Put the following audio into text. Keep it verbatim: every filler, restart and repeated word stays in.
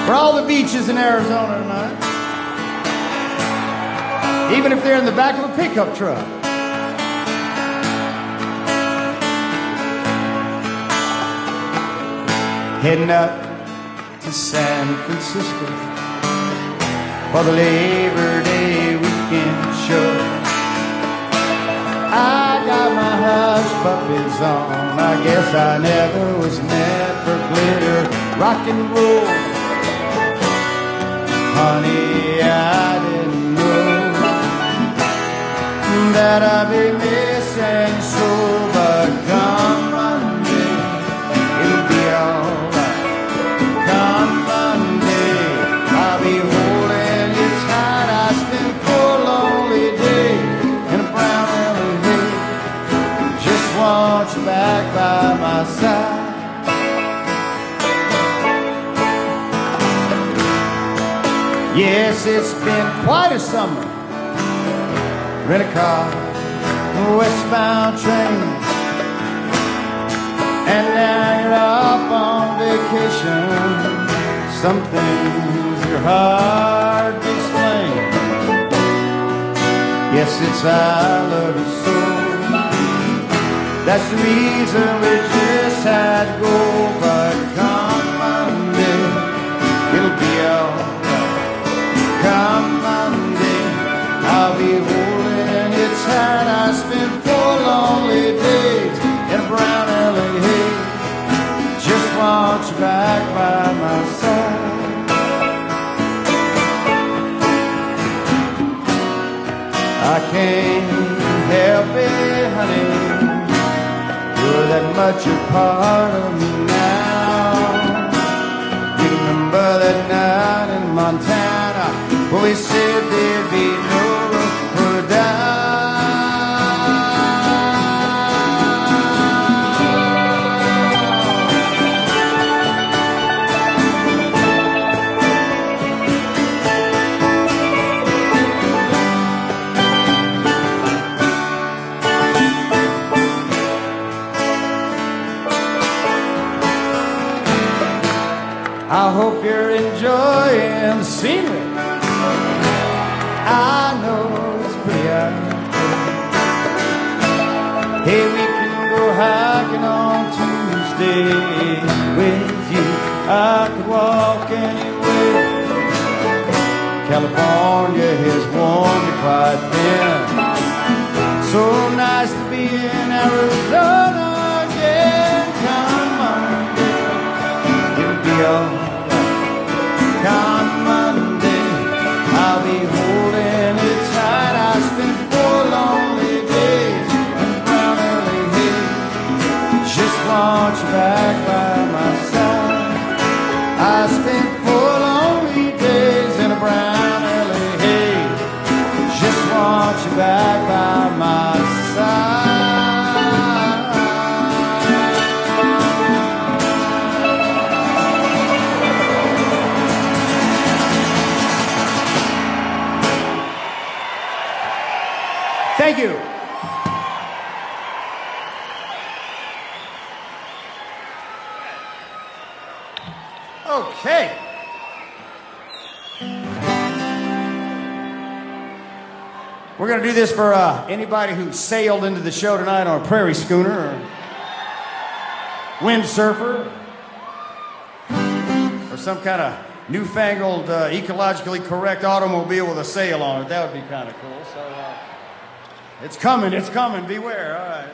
For all the beaches in Arizona tonight. Even if they're in the back of a pickup truck. Heading up to San Francisco for the Labor Day weekend show. I got my hush puppies on. I guess I never was meant for glitter, rock and roll. Honey, I didn't know that I'd be missing so, but come Monday, it'll be alright. Come Monday, I'll be holding you tight. I spent four lonely days in a brown L A. Just want you back by my side. Yes, it's been quite a summer. Rent a car, a westbound train, and now you're off on vacation. Some things are hard to explain. Yes, it's I love you so. That's the reason we just had to go. But come Monday, it'll be alright. Come Monday, I'll be holding you tight. I spent four lonely days in a brown L A. Just want you back by my side. I can't help it, honey. You're that much a part of me now. You remember that night in Montana when we said there'd be no room for doubt. I hope you're enjoying the scenery. I know it's pretty out there. Hey, we can go hiking on Tuesday with you. I could walk anywhere. California has worn me quite thin. So nice to be in Arizona again. Come on, it'll be alright. Come Monday, I'll be holding it tight. I spent four lonely days in brown L A. Just want you back by my side. I spent four lonely days in a brown L A. Just want you back by my side. Thank you. Okay. We're going to do this for uh, anybody who sailed into the show tonight on a prairie schooner or windsurfer or some kind of newfangled, uh, ecologically correct automobile with a sail on it. That would be kind of cool. So uh, it's coming, it's coming. Beware. All right.